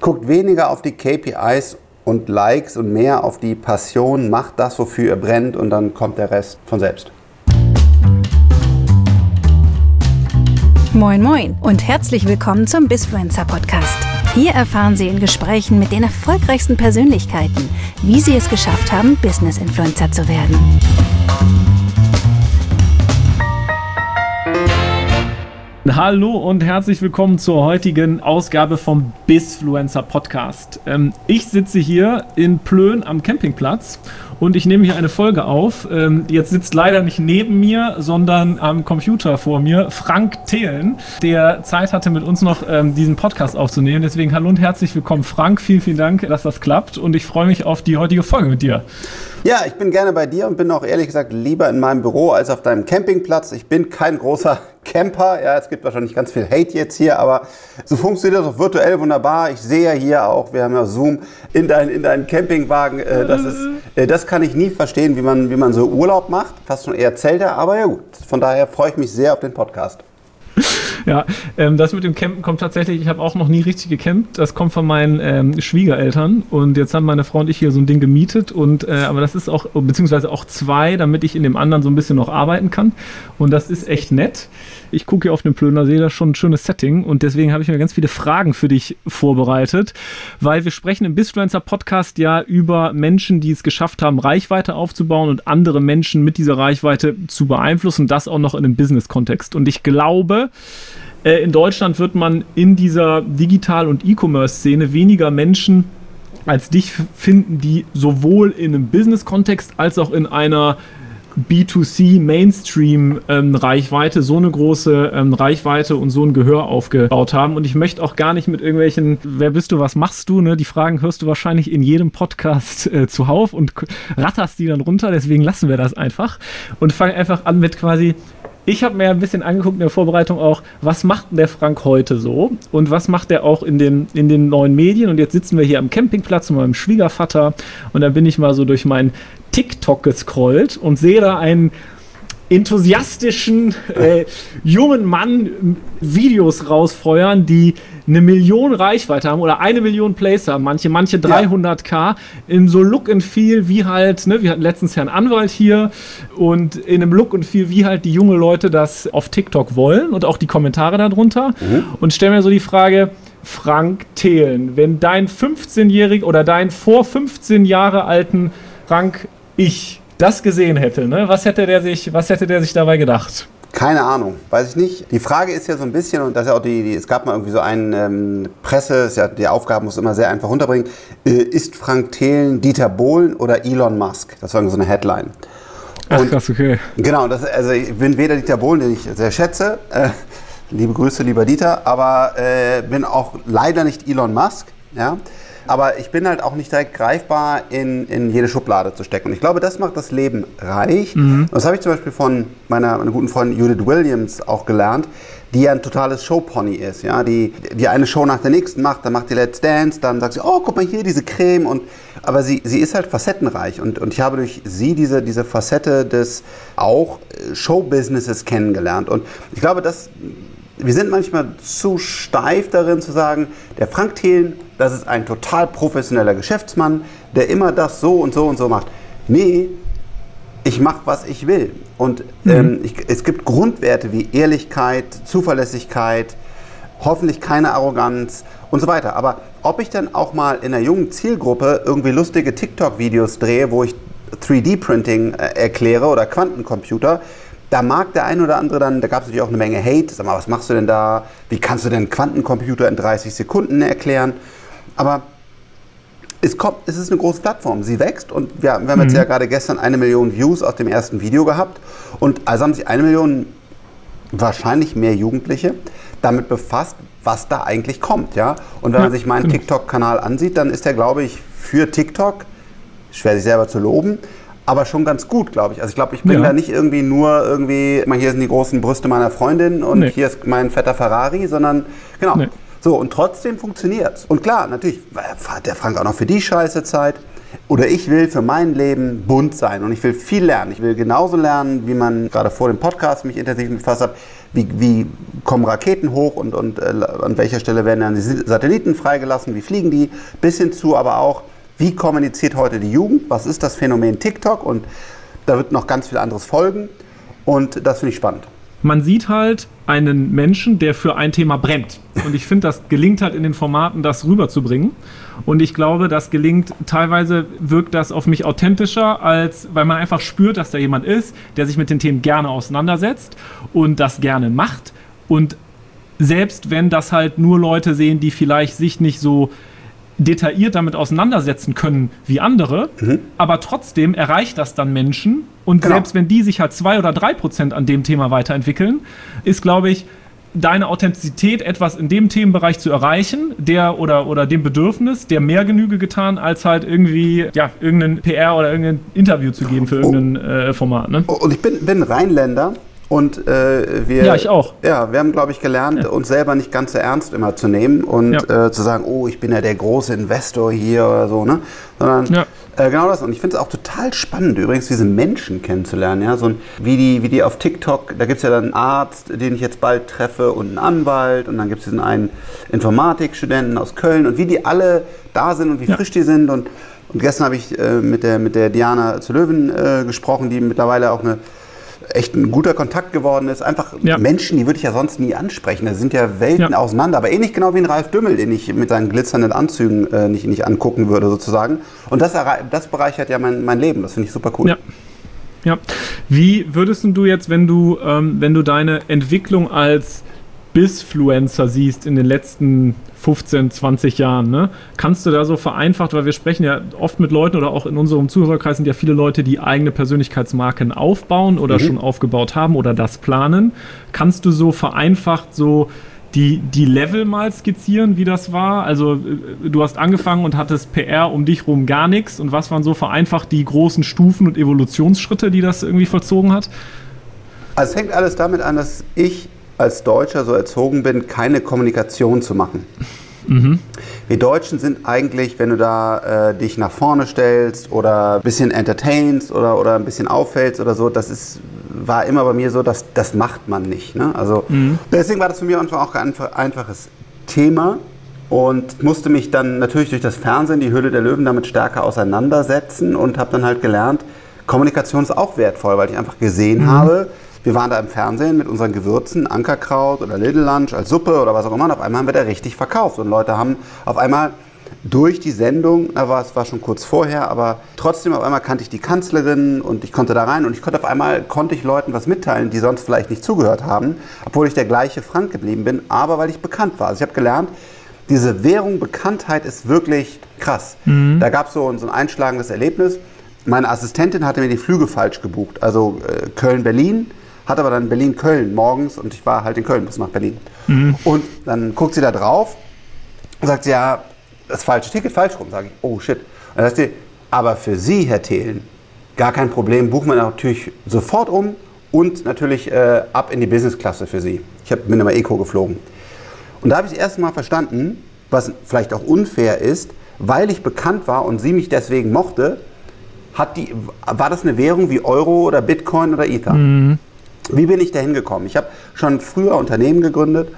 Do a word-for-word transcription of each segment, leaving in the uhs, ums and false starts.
Guckt weniger auf die K P Is und Likes und mehr auf die Passion, macht das, wofür ihr brennt und dann kommt der Rest von selbst. Moin Moin und herzlich willkommen zum Bizfluencer Podcast. Hier erfahren Sie in Gesprächen mit den erfolgreichsten Persönlichkeiten, wie sie es geschafft haben, Business-Influencer zu werden. Hallo und herzlich willkommen zur heutigen Ausgabe vom Bizfluencer Podcast. Ähm, ich sitze hier in Plön am Campingplatz und ich nehme hier eine Folge auf. Ähm, jetzt sitzt leider nicht neben mir, sondern am Computer vor mir Frank Thelen, der Zeit hatte, mit uns noch ähm, diesen Podcast aufzunehmen. Deswegen hallo und herzlich willkommen, Frank. Vielen, vielen Dank, dass das klappt und ich freue mich auf die heutige Folge mit dir. Ja, ich bin gerne bei dir und bin auch ehrlich gesagt lieber in meinem Büro als auf deinem Campingplatz. Ich bin kein großer Camper. Ja, es gibt wahrscheinlich ganz viel Hate jetzt hier, aber so funktioniert das auch virtuell wunderbar. Ich sehe ja hier auch, wir haben ja Zoom in deinen in deinen Campingwagen. Äh, das ist, äh, das kann ich nie verstehen, wie man, wie man so Urlaub macht. Fast schon eher Zelte, aber ja gut. Von daher freue ich mich sehr auf den Podcast. Ja, ähm, das mit dem Campen kommt tatsächlich, ich habe auch noch nie richtig gecampt, das kommt von meinen ähm, Schwiegereltern und jetzt haben meine Frau und ich hier so ein Ding gemietet und äh, aber das ist auch, beziehungsweise auch zwei, damit ich in dem anderen so ein bisschen noch arbeiten kann und das ist echt nett. Ich gucke hier auf den Plöner See, das ist schon ein schönes Setting und deswegen habe ich mir ganz viele Fragen für dich vorbereitet, weil wir sprechen im Bizfluencer Podcast ja über Menschen, die es geschafft haben, Reichweite aufzubauen und andere Menschen mit dieser Reichweite zu beeinflussen, das auch noch in einem Business-Kontext. Und ich glaube, äh, in Deutschland wird man in dieser Digital- und E-Commerce-Szene weniger Menschen als dich finden, die sowohl in einem Business-Kontext als auch in einer B zwei C Mainstream-Reichweite, ähm, so eine große ähm, Reichweite und so ein Gehör aufgebaut haben. Und ich möchte auch gar nicht mit irgendwelchen, wer bist du, was machst du, ne? Die Fragen hörst du wahrscheinlich in jedem Podcast äh, zuhauf und ratterst die dann runter. Deswegen lassen wir das einfach und fangen einfach an mit quasi, ich habe mir ein bisschen angeguckt in der Vorbereitung auch, was macht denn der Frank heute so und was macht er auch in den, in den neuen Medien. Und jetzt sitzen wir hier am Campingplatz mit meinem Schwiegervater und da bin ich mal so durch mein TikTok gescrollt und sehe da einen enthusiastischen äh, jungen Mann Videos rausfeuern, die eine Million Reichweite haben oder eine Million Plays haben, manche, manche dreihunderttausend in so Look and Feel wie halt, ne, wir hatten letztens Herrn Anwalt hier und in einem Look and Feel wie halt die junge Leute das auf TikTok wollen und auch die Kommentare darunter mhm. und stellen mir so die Frage, Frank Thelen, wenn dein fünfzehnjähriger oder dein vor fünfzehn Jahre alten Frank ich das gesehen hätte, ne? Was hätte der sich, was hätte der sich dabei gedacht? Keine Ahnung, weiß ich nicht. Die Frage ist ja so ein bisschen, und das ist ja auch die, die es gab mal irgendwie so einen ähm, Presse, ist ja, die Aufgaben muss immer sehr einfach runterbringen, äh, ist Frank Thelen Dieter Bohlen oder Elon Musk? Das war so eine Headline. Ach krass, okay. Genau, das, also ich bin weder Dieter Bohlen, den ich sehr schätze, äh, liebe Grüße, lieber Dieter, aber äh, bin auch leider nicht Elon Musk, ja. Aber ich bin halt auch nicht direkt greifbar in, in jede Schublade zu stecken. Und ich glaube, das macht das Leben reich. Mhm. Und das habe ich zum Beispiel von meiner, meiner guten Freundin Judith Williams auch gelernt, die ja ein totales Showpony ist. Ja? Die, die eine Show nach der nächsten macht, dann macht die Let's Dance, dann sagt sie, oh, guck mal hier, diese Creme. Und, aber sie, sie ist halt facettenreich. Und, und ich habe durch sie diese, diese Facette des auch Showbusinesses kennengelernt. Und ich glaube, dass wir sind manchmal zu steif darin zu sagen, der Frank Thelen, das ist ein total professioneller Geschäftsmann, der immer das so und so und so macht. Nee, ich mache, was ich will. Und mhm. ähm, ich, es gibt Grundwerte wie Ehrlichkeit, Zuverlässigkeit, hoffentlich keine Arroganz und so weiter. Aber ob ich dann auch mal in einer jungen Zielgruppe irgendwie lustige TikTok-Videos drehe, wo ich drei D Printing äh, erkläre oder Quantencomputer, da mag der ein oder andere dann, da gab es natürlich auch eine Menge Hate. Sag mal, was machst du denn da? Wie kannst du denn Quantencomputer in dreißig Sekunden erklären? Aber es, kommt, es ist eine große Plattform. Sie wächst und wir, wir haben mhm. jetzt ja gerade gestern eine Million Views aus dem ersten Video gehabt. Und also haben sich eine Million, wahrscheinlich mehr Jugendliche, damit befasst, was da eigentlich kommt. Ja? Und wenn ja, man sich meinen genau. TikTok-Kanal ansieht, dann ist der, glaube ich, für TikTok, schwer sich selber zu loben, aber schon ganz gut, glaube ich. Also ich glaube, ich bin ja. da nicht irgendwie nur irgendwie, hier sind die großen Brüste meiner Freundin und nee. hier ist mein fetter Ferrari, sondern genau. Nee. So, und trotzdem funktioniert's. Und klar, natürlich hat der Frank auch noch für die scheiße Zeit. Oder ich will für mein Leben bunt sein und ich will viel lernen. Ich will genauso lernen, wie man gerade vor dem Podcast mich intensiv befasst hat, wie, wie kommen Raketen hoch und, und äh, an welcher Stelle werden dann die Satelliten freigelassen, wie fliegen die, bis hin zu aber auch, wie kommuniziert heute die Jugend, was ist das Phänomen TikTok, und da wird noch ganz viel anderes folgen und das finde ich spannend. Man sieht halt einen Menschen, der für ein Thema brennt. Und ich finde, das gelingt halt in den Formaten, das rüberzubringen. Und ich glaube, das gelingt, teilweise wirkt das auf mich authentischer, als weil man einfach spürt, dass da jemand ist, der sich mit den Themen gerne auseinandersetzt und das gerne macht. Und selbst wenn das halt nur Leute sehen, die vielleicht sich nicht so detailliert damit auseinandersetzen können wie andere, mhm. aber trotzdem erreicht das dann Menschen. Und genau. selbst wenn die sich halt zwei oder drei Prozent an dem Thema weiterentwickeln, ist, glaube ich, deine Authentizität, etwas in dem Themenbereich zu erreichen, der oder, oder dem Bedürfnis, der mehr Genüge getan, als halt irgendwie ja, irgendein P R oder irgendein Interview zu geben für irgendein oh. äh, Format. Ne? Und ich bin, bin Rheinländer. Und äh, wir, ja, ich auch. Ja, wir haben, glaube ich, gelernt, ja. uns selber nicht ganz so ernst immer zu nehmen und ja. äh, zu sagen, oh, ich bin ja der große Investor hier oder so, ne? Sondern ja. äh, genau das. Und ich finde es auch total spannend, übrigens diese Menschen kennenzulernen, ja, so ein, wie die, wie die auf TikTok. Da gibt es ja dann einen Arzt, den ich jetzt bald treffe, und einen Anwalt, und dann gibt es diesen einen Informatikstudenten aus Köln, und wie die alle da sind und wie ja. frisch die sind. Und, und gestern habe ich äh, mit der mit der Diana zu Löwen äh, gesprochen, die mittlerweile auch eine echt ein guter Kontakt geworden ist. Einfach ja. Menschen, die würde ich ja sonst nie ansprechen. Da sind ja Welten ja. auseinander. Aber ähnlich genau wie ein Ralf Dümmel, den ich mit seinen glitzernden Anzügen äh, nicht, nicht angucken würde, sozusagen. Und das, das bereichert ja mein, mein Leben. Das finde ich super cool. Ja. Ja. Wie würdest du jetzt, wenn du, ähm, wenn du deine Entwicklung als Bizfluencer siehst in den letzten fünfzehn, zwanzig Jahren, ne? Kannst du da so vereinfacht, weil wir sprechen ja oft mit Leuten oder auch in unserem Zuhörerkreis sind ja viele Leute, die eigene Persönlichkeitsmarken aufbauen oder mhm. schon aufgebaut haben oder das planen. Kannst du so vereinfacht so die, die Level mal skizzieren, wie das war? Also du hast angefangen und hattest P R um dich rum gar nichts, und was waren so vereinfacht die großen Stufen und Evolutionsschritte, die das irgendwie vollzogen hat? Also es hängt alles damit an, dass ich als Deutscher so erzogen bin, keine Kommunikation zu machen. Mhm. Wir Deutschen sind eigentlich, wenn du da äh, dich nach vorne stellst oder ein bisschen entertainst oder, oder ein bisschen auffällst oder so, das ist, war immer bei mir so, dass das macht man nicht. Ne? Also, mhm. Deswegen war das für mich einfach auch ein einfaches Thema und musste mich dann natürlich durch das Fernsehen, die Höhle der Löwen, damit stärker auseinandersetzen und habe dann halt gelernt, Kommunikation ist auch wertvoll, weil ich einfach gesehen mhm. habe, wir waren da im Fernsehen mit unseren Gewürzen, Ankerkraut oder Little Lunch als Suppe oder was auch immer. Und auf einmal haben wir da richtig verkauft. Und Leute haben auf einmal durch die Sendung, na, war, es war schon kurz vorher, aber trotzdem auf einmal kannte ich die Kanzlerin und ich konnte da rein. Und ich konnte auf einmal, konnte ich Leuten was mitteilen, die sonst vielleicht nicht zugehört haben, obwohl ich der gleiche Frank geblieben bin, aber weil ich bekannt war. Also ich habe gelernt, diese Währung Bekanntheit ist wirklich krass. Mhm. Da gab es so, so ein einschlagendes Erlebnis. Meine Assistentin hatte mir die Flüge falsch gebucht. Also äh, Köln-Berlin. Hat aber dann Berlin-Köln morgens und ich war halt in Köln bis nach Berlin. Mhm. Und dann guckt sie da drauf und sagt sie, ja, das falsche Ticket, falsch rum. Sage ich, oh shit. Und dann sagt sie, aber für Sie, Herr Thelen, gar kein Problem, buchen wir natürlich sofort um und natürlich äh, ab in die Business-Klasse für Sie. Ich hab, bin immer Eco geflogen. Und da habe ich das erste Mal verstanden, was vielleicht auch unfair ist, weil ich bekannt war und sie mich deswegen mochte, hat die, war das eine Währung wie Euro oder Bitcoin oder Ether. Mhm. Wie bin ich da hingekommen? Ich habe schon früher Unternehmen gegründet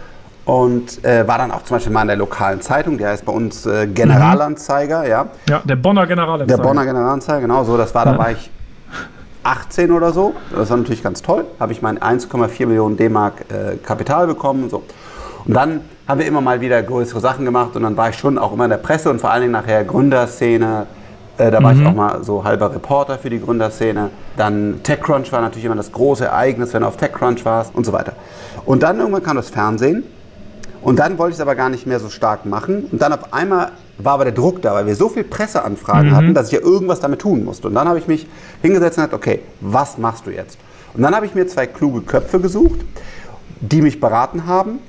und äh, war dann auch zum Beispiel mal in der lokalen Zeitung, die heißt bei uns äh, Generalanzeiger. Ja. ja, der Bonner Generalanzeiger. Der Bonner Generalanzeiger, genau so. Das war, ja. Da war ich achtzehn oder so. Das war natürlich ganz toll. Habe ich mein eins Komma vier Millionen D-Mark äh, Kapital bekommen. Und, so. Und dann haben wir immer mal wieder größere Sachen gemacht und dann war ich schon auch immer in der Presse und vor allen Dingen nachher Gründerszene. Da war mhm. ich auch mal so halber Reporter für die Gründerszene. Dann TechCrunch war natürlich immer das große Ereignis, wenn du auf TechCrunch warst und so weiter. Und dann irgendwann kam das Fernsehen und dann wollte ich es aber gar nicht mehr so stark machen. Und dann auf einmal war aber der Druck da, weil wir so viel Presseanfragen mhm. hatten, dass ich ja irgendwas damit tun musste. Und dann habe ich mich hingesetzt und gesagt, okay, was machst du jetzt? Und dann habe ich mir zwei kluge Köpfe gesucht, die mich beraten haben.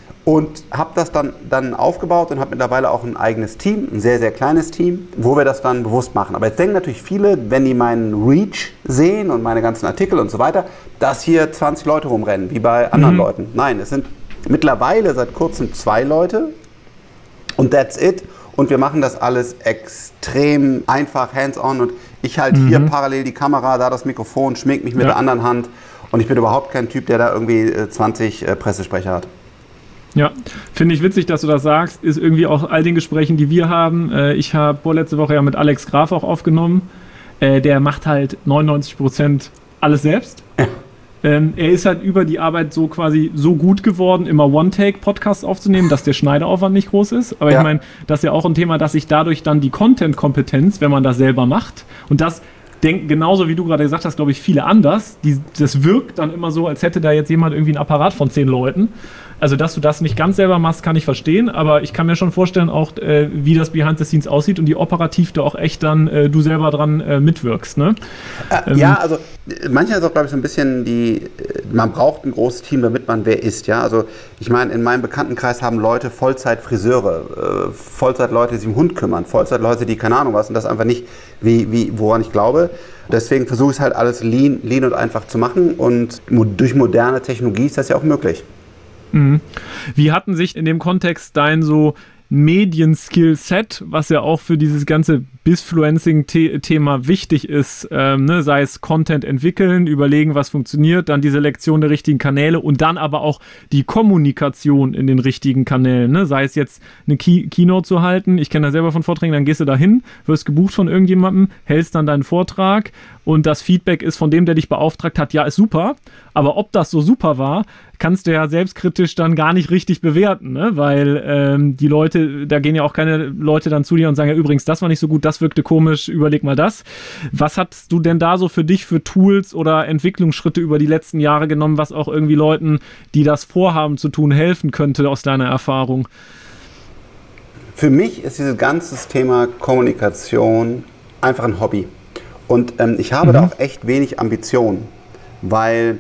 Und habe das dann, dann aufgebaut und habe mittlerweile auch ein eigenes Team, ein sehr, sehr kleines Team, wo wir das dann bewusst machen. Aber jetzt denken natürlich viele, wenn die meinen Reach sehen und meine ganzen Artikel und so weiter, dass hier zwanzig Leute rumrennen, wie bei anderen mhm. Leuten. Nein, es sind Mittlerweile seit kurzem zwei Leute und that's it. Und wir machen das alles extrem einfach, hands-on. Und ich halte mhm. hier parallel die Kamera, da das Mikrofon, schmink mich mit ja. der anderen Hand. Und ich bin überhaupt kein Typ, der da irgendwie zwanzig äh, Pressesprecher hat. Ja, finde ich witzig, dass du das sagst. Ist irgendwie auch all den Gesprächen, die wir haben. Äh, ich habe vorletzte Woche ja mit Alex Graf auch aufgenommen. Äh, der macht halt neunundneunzig Prozent alles selbst. Ja. Ähm, er ist halt über die Arbeit so quasi so gut geworden, immer One-Take-Podcasts aufzunehmen, dass der Schneideraufwand nicht groß ist. Aber ja. ich meine, das ist ja auch ein Thema, dass sich dadurch dann die Content-Kompetenz, wenn man das selber macht, und das denken genauso, wie du gerade gesagt hast, glaube ich, viele anders. Die, das wirkt dann immer so, als hätte da jetzt jemand irgendwie einen Apparat von zehn Leuten. Also, dass du das nicht ganz selber machst, kann ich verstehen, aber ich kann mir schon vorstellen, auch äh, wie das Behind the Scenes aussieht und wie operativ da auch echt dann äh, du selber dran äh, mitwirkst, ne? Äh, ähm, ja, also manchmal ist auch, glaube ich, so ein bisschen die, man braucht ein großes Team, damit man wer ist, ja. Also ich meine, in meinem Bekanntenkreis haben Leute Vollzeit-Friseure, äh, Vollzeit-Leute, die sich um Hund kümmern, Vollzeit-Leute, die keine Ahnung was und das einfach nicht, wie, wie, woran ich glaube. Deswegen versuche ich es halt alles lean, lean und einfach zu machen und durch moderne Technologie ist das ja auch möglich. Mhm. Wie hatten sich in dem Kontext dein so Medien-Skill-Set, was ja auch für dieses ganze Bisfluencing-Thema wichtig ist, ähm, ne, sei es Content entwickeln, überlegen, was funktioniert, dann die Selektion der richtigen Kanäle und dann aber auch die Kommunikation in den richtigen Kanälen, ne, sei es jetzt eine Key- Keynote zu halten, ich kenne das selber von Vorträgen, dann gehst du da hin, wirst gebucht von irgendjemandem, hältst dann deinen Vortrag und das Feedback ist von dem, der dich beauftragt hat, ja, ist super, aber ob das so super war, kannst du ja selbstkritisch dann gar nicht richtig bewerten, ne? Weil ähm, die Leute, da gehen ja auch keine Leute dann zu dir und sagen, ja übrigens, das war nicht so gut, das wirkte komisch, überleg mal das. Was hast du denn da so für dich für Tools oder Entwicklungsschritte über die letzten Jahre genommen, was auch irgendwie Leuten, die das vorhaben zu tun, helfen könnte aus deiner Erfahrung? Für mich ist dieses ganze Thema Kommunikation einfach ein Hobby. Und ähm, ich habe mhm. da auch echt wenig Ambitionen, weil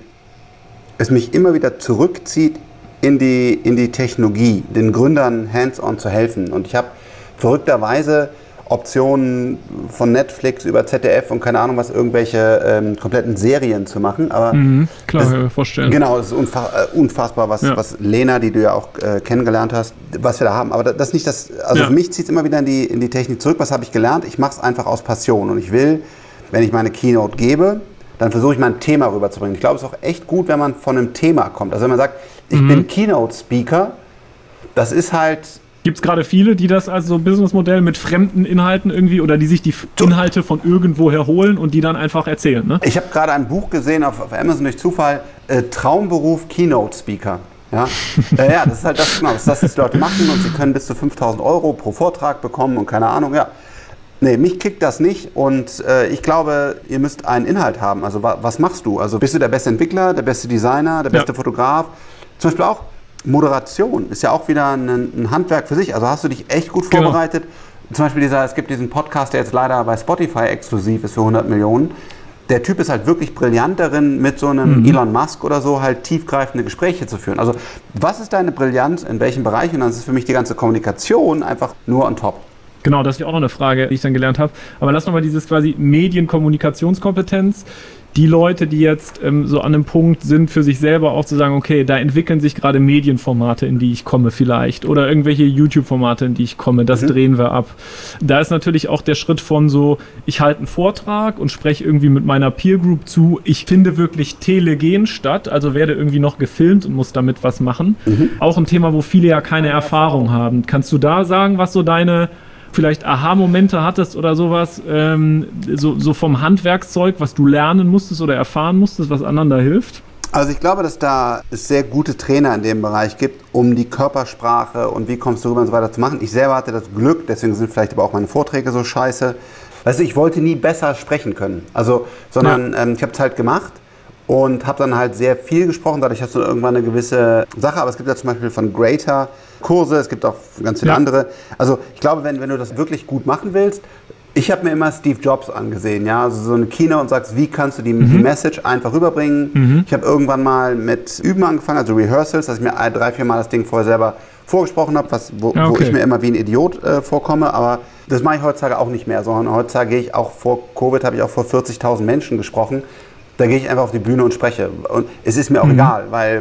es mich immer wieder zurückzieht in die, in die Technologie, den Gründern hands-on zu helfen. Und ich habe verrückterweise Optionen von Netflix über Z D F und keine Ahnung was, irgendwelche ähm, kompletten Serien zu machen. Aber mhm, klar, das, kann ich mir vorstellen. Genau, es ist unfa- äh, unfassbar, was, ja. was Lena, die du ja auch äh, kennengelernt hast, was wir da haben. Aber das ist nicht das, also ja. für mich zieht es immer wieder in die, in die Technik zurück. Was habe ich gelernt? Ich mache es einfach aus Passion. Und ich will, wenn ich meine Keynote gebe, dann versuche ich mal ein Thema rüberzubringen. Ich glaube, es ist auch echt gut, wenn man von einem Thema kommt. Also wenn man sagt, ich mhm. bin Keynote-Speaker, das ist halt... Gibt es gerade viele, die das als so Businessmodell mit fremden Inhalten irgendwie oder die sich die Inhalte von irgendwoher holen und die dann einfach erzählen, ne? Ich habe gerade ein Buch gesehen auf, auf Amazon durch Zufall, äh, Traumberuf Keynote-Speaker. Ja? äh, ja, das ist halt das, genau, das ist das, was die Leute machen und sie können bis zu fünftausend Euro pro Vortrag bekommen und keine Ahnung, ja. Nee, mich kickt das nicht und äh, ich glaube, ihr müsst einen Inhalt haben. Also wa- was machst du? Also bist du der beste Entwickler, der beste Designer, der beste ja. Fotograf? Zum Beispiel auch Moderation ist ja auch wieder ein, ein Handwerk für sich. Also hast du dich echt gut vorbereitet. Genau. Zum Beispiel dieser, es gibt diesen Podcast, der jetzt leider bei Spotify exklusiv ist für hundert Millionen. Der Typ ist halt wirklich brillant darin, mit so einem mhm. Elon Musk oder so halt tiefgreifende Gespräche zu führen. Also was ist deine Brillanz, in welchem Bereich? Und dann ist für mich die ganze Kommunikation einfach nur on top. Genau, das ist ja auch noch eine Frage, die ich dann gelernt habe. Aber lass nochmal dieses quasi Medienkommunikationskompetenz. Die Leute, die jetzt ähm, so an einem Punkt sind, für sich selber auch zu sagen, okay, da entwickeln sich gerade Medienformate, in die ich komme vielleicht. Oder irgendwelche YouTube-Formate, in die ich komme. Das mhm. drehen wir ab. Da ist natürlich auch der Schritt von so, ich halte einen Vortrag und spreche irgendwie mit meiner Peer Group zu. Ich finde wirklich telegen statt, also werde irgendwie noch gefilmt und muss damit was machen. Mhm. Auch ein Thema, wo viele ja keine Erfahrung haben. Kannst du da sagen, was so deine vielleicht Aha-Momente hattest oder sowas, ähm, so, so vom Handwerkszeug, was du lernen musstest oder erfahren musstest, was anderen da hilft? Also ich glaube, dass da es sehr gute Trainer in dem Bereich gibt, um die Körpersprache und wie kommst du rüber und so weiter zu machen. Ich selber hatte das Glück, deswegen sind vielleicht aber auch meine Vorträge so scheiße. Weißt du, ich wollte nie besser sprechen können, also, sondern ja. ähm, ich habe es halt gemacht. Und habe dann halt sehr viel gesprochen, dadurch hast du irgendwann eine gewisse Sache, aber es gibt ja zum Beispiel von Greater Kurse, es gibt auch ganz viele ja. andere. Also ich glaube, wenn, wenn du das wirklich gut machen willst, ich habe mir immer Steve Jobs angesehen, ja, also so eine Keynote und sagst, wie kannst du die, mhm. die Message einfach rüberbringen. Mhm. Ich habe irgendwann mal mit Üben angefangen, also Rehearsals, dass ich mir drei, vier Mal das Ding vorher selber vorgesprochen habe, was, wo, okay. wo ich mir immer wie ein Idiot äh, vorkomme, aber das mache ich heutzutage auch nicht mehr, sondern heutzutage gehe ich auch vor Covid, habe ich auch vor vierzigtausend Menschen gesprochen. Da gehe ich einfach auf die Bühne und spreche. Und es ist mir auch mhm. egal, weil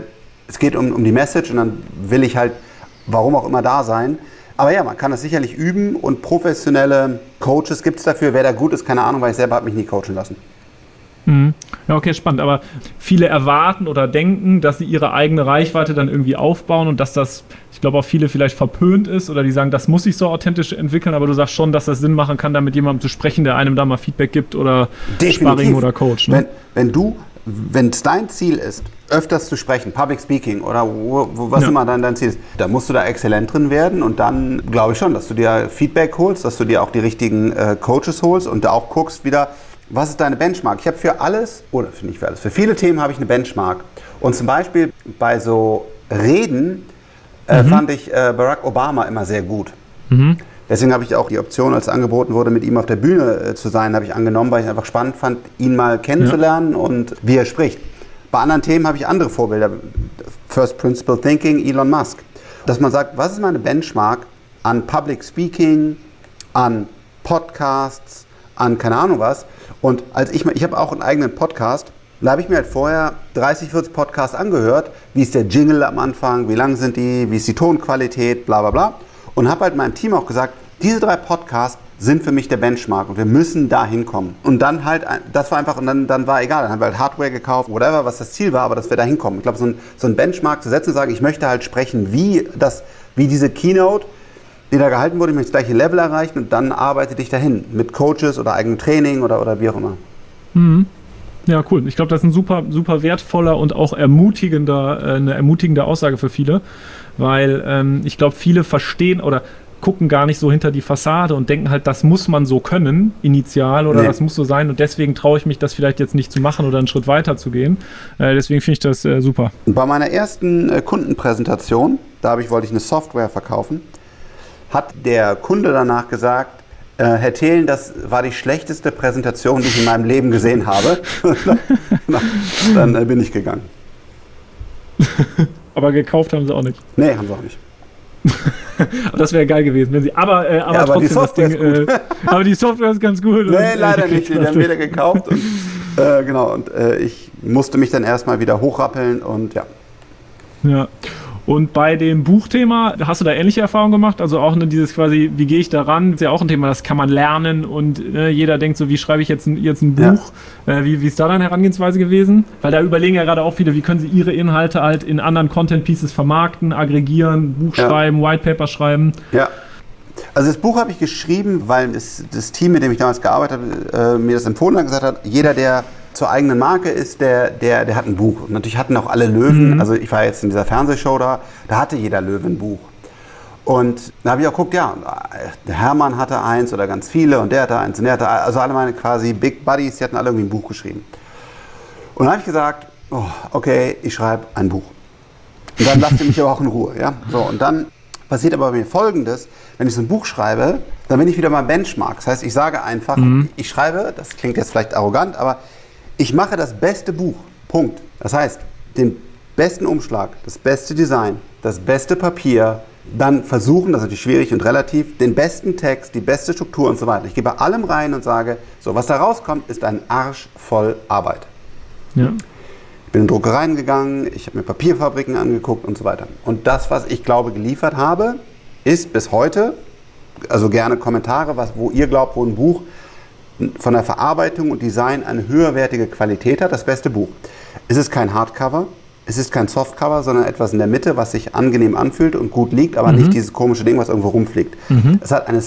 es geht um, um die Message und dann will ich halt, warum auch immer, da sein. Aber ja, man kann das sicherlich üben und professionelle Coaches gibt es dafür. Wer da gut ist, keine Ahnung, weil ich selber habe mich nie coachen lassen. Mhm. Ja, okay, spannend. Aber viele erwarten oder denken, dass sie ihre eigene Reichweite dann irgendwie aufbauen und dass das, ich glaube, auch viele vielleicht verpönt ist oder die sagen, das muss sich so authentisch entwickeln, aber du sagst schon, dass das Sinn machen kann, da mit jemandem zu sprechen, der einem da mal Feedback gibt oder Definitiv. Sparring oder Coach. Ne? Wenn, wenn du, wenn es dein Ziel ist, öfters zu sprechen, Public Speaking oder wo, wo, was ja. immer dann dein Ziel ist, da musst du da exzellent drin werden und dann glaube ich schon, dass du dir Feedback holst, dass du dir auch die richtigen äh, Coaches holst und da auch guckst wieder, was ist deine Benchmark? Ich habe für alles, oder für nicht für alles, für viele Themen habe ich eine Benchmark. Und zum Beispiel bei so Reden äh, mhm. fand ich äh, Barack Obama immer sehr gut. Mhm. Deswegen habe ich auch die Option, als angeboten wurde, mit ihm auf der Bühne äh, zu sein, habe ich angenommen, weil ich es einfach spannend fand, ihn mal kennenzulernen ja. und wie er spricht. Bei anderen Themen habe ich andere Vorbilder. First Principle Thinking, Elon Musk. Dass man sagt, was ist meine Benchmark an Public Speaking, an Podcasts, an keine Ahnung was. Und als ich, ich habe auch einen eigenen Podcast, da habe ich mir halt vorher dreißig, vierzig Podcasts angehört, wie ist der Jingle am Anfang, wie lang sind die, wie ist die Tonqualität, bla bla bla. Und habe halt meinem Team auch gesagt, diese drei Podcasts sind für mich der Benchmark und wir müssen da hinkommen. Und dann halt, das war einfach, und dann, dann war egal, dann haben wir halt Hardware gekauft, whatever, was das Ziel war, aber dass wir da hinkommen. Ich glaube, so ein, so ein Benchmark zu setzen und sagen, ich möchte halt sprechen, wie, das, wie diese Keynote, die da gehalten wurde, ich möchte das gleiche Level erreichen und dann arbeite dich dahin mit Coaches oder eigenem Training oder, oder wie auch immer. Mhm. Ja, cool. Ich glaube, das ist ein super, super wertvoller und auch ermutigender, äh, eine ermutigende Aussage für viele, weil ähm, ich glaube, viele verstehen oder gucken gar nicht so hinter die Fassade und denken halt, das muss man so können, initial, oder nee. das muss so sein und deswegen traue ich mich, das vielleicht jetzt nicht zu machen oder einen Schritt weiter zu gehen. Äh, deswegen finde ich das äh, super. Bei meiner ersten äh, Kundenpräsentation, da habe ich, wollte ich eine Software verkaufen, hat der Kunde danach gesagt, äh, Herr Thelen, das war die schlechteste Präsentation, die ich in meinem Leben gesehen habe. Dann äh, bin ich gegangen. Aber gekauft haben sie auch nicht. Nee, haben sie auch nicht. Das wäre geil gewesen, wenn sie. Aber, äh, aber, ja, aber trotzdem die Software das Ding. ist gut. Äh, aber die Software ist ganz gut. Nee, und, leider äh, nicht. Die haben wieder gekauft. Und, äh, genau, und äh, ich musste mich dann erstmal wieder hochrappeln und ja. Ja. Und bei dem Buchthema, hast du da ähnliche Erfahrungen gemacht? Also auch ne, dieses quasi, wie gehe ich da ran? Ist ja auch ein Thema, das kann man lernen und ne, jeder denkt so, wie schreibe ich jetzt ein, jetzt ein Buch? Ja. Äh, wie, wie ist da deine Herangehensweise gewesen? Weil da überlegen ja gerade auch viele, wie können sie ihre Inhalte halt in anderen Content-Pieces vermarkten, aggregieren, Buch ja. schreiben, Whitepaper schreiben. Ja. Also das Buch habe ich geschrieben, weil es, das Team, mit dem ich damals gearbeitet habe, äh, mir das empfohlen hat, gesagt hat, jeder, der zur eigenen Marke ist, der, der, der hat ein Buch. Und natürlich hatten auch alle Löwen, mhm. also ich war jetzt in dieser Fernsehshow da, da hatte jeder Löwe ein Buch. Und da habe ich auch geguckt, ja, der Hermann hatte eins oder ganz viele und der hatte eins und der hatte, also alle meine quasi Big Buddies, die hatten alle irgendwie ein Buch geschrieben. Und dann habe ich gesagt, oh, okay, ich schreibe ein Buch. Und dann lasst ihr mich aber auch in Ruhe, ja. So, und dann passiert aber bei mir Folgendes, wenn ich so ein Buch schreibe, dann bin ich wieder beim Benchmark. Das heißt, ich sage einfach, mhm. ich schreibe, das klingt jetzt vielleicht arrogant, aber ich mache das beste Buch, Punkt. Das heißt, den besten Umschlag, das beste Design, das beste Papier, dann versuchen, das ist natürlich schwierig und relativ, den besten Text, die beste Struktur und so weiter. Ich gehe bei allem rein und sage, so, was da rauskommt, ist ein Arsch voll Arbeit. Ja. Ich bin in Druckereien gegangen, ich habe mir Papierfabriken angeguckt und so weiter. Und das, was ich glaube geliefert habe, ist bis heute, also gerne Kommentare, was, wo ihr glaubt, wo ein Buch von der Verarbeitung und Design eine höherwertige Qualität hat, das beste Buch. Es ist kein Hardcover, es ist kein Softcover, sondern etwas in der Mitte, was sich angenehm anfühlt und gut liegt, aber mhm. nicht dieses komische Ding, was irgendwo rumfliegt. Mhm. Es hat eine